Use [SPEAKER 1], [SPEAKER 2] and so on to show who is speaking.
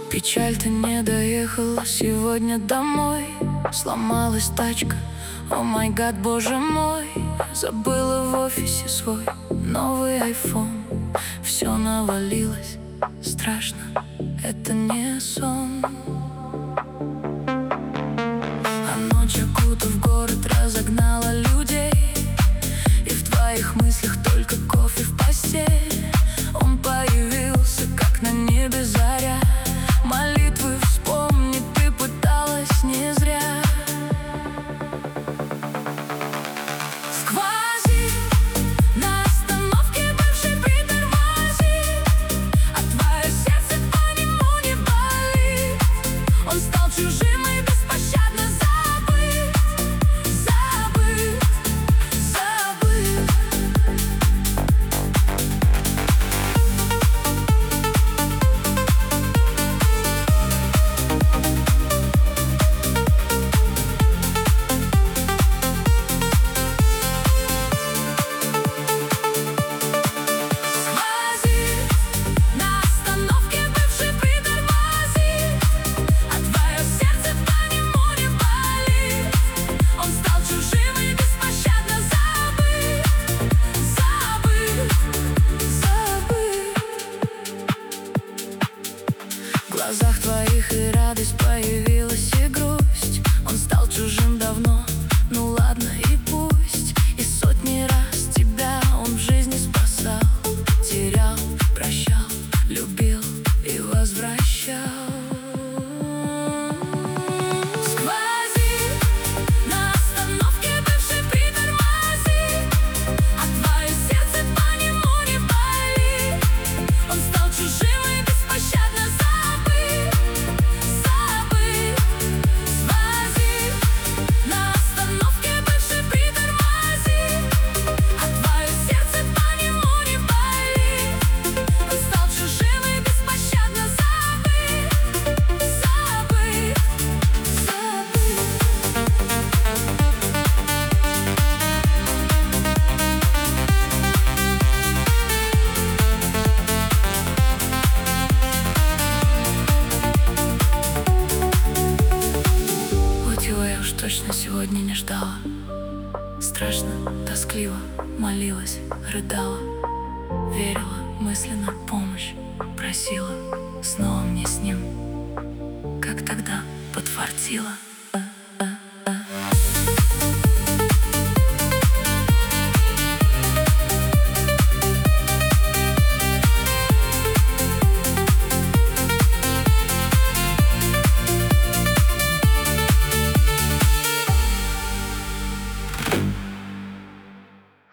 [SPEAKER 1] Печаль, ты не доехала сегодня домой. Сломалась тачка, о май гад, боже мой. Забыла в офисе свой новый айфон. Все навалилось, страшно, это не сон. А ночь, окутав город, разогнала людей. И в твоих мыслях только кофе в постель. Он появился, как на небе заря. Молитвы вспомни, ты пыталась не зря. Сквозит на остановке, бывший притормозит, а твое сердце по нему не болит. Он стал чужим и беспощадно забыт, забыт, забыт. В глазах твоих и радость появилась, и грусть. Он стал чужим давно, ну ладно и пусть. И сотни раз тебя он в жизни спасал, терял, прощал, любил и возвращал. Сквозит на остановке, бывший притормозит, а твое сердце по нему не болит. Он стал чужим и беспощадно забыт, забыт. Сквозит на остановке, бывший притормозит, а твое сердце по нему не болит. Он стал чужим и беспощадно забыт, забыт, забыт. Вот его я уж точно сегодня не ждала. Страшно, тоскливо, молилась, рыдала, верила, мысленно помощь просила. Снова мне с ним, как тогда, подфартило.